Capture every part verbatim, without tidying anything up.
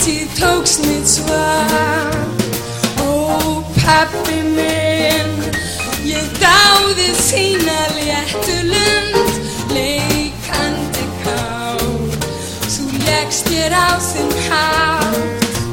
Æsið tókst mitt svar. Ó, pabbi minn, ég dáði þína léttu lund, leikandi kát. Þú lékst þér á þinn hátt.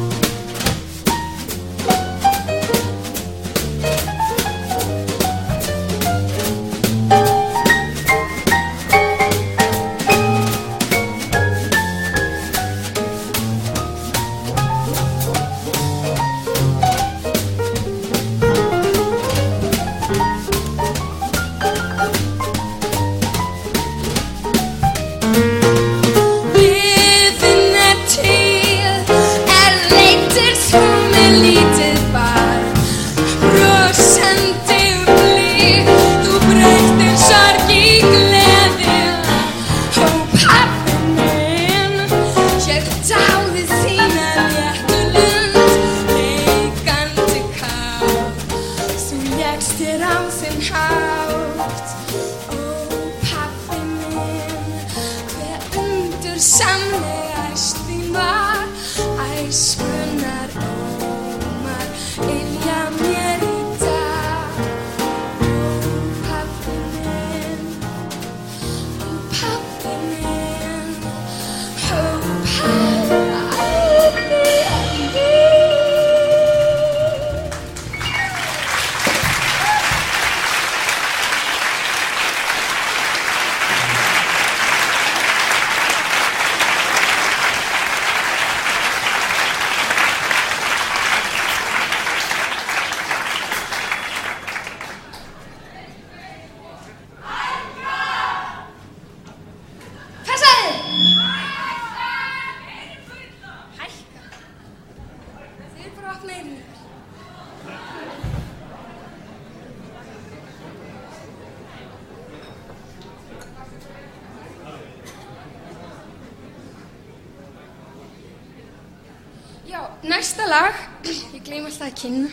Já, næsta lag, ég gleym alltaf að kynna,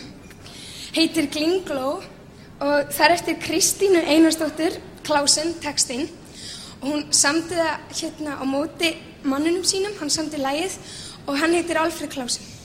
heitir Glingló og það er eftir Kristínu Einarsdóttur Klausen, textinn, og hún samdi það hérna á móti manninum sínum, hann samdi lagið og hann heitir Alfred Klausen.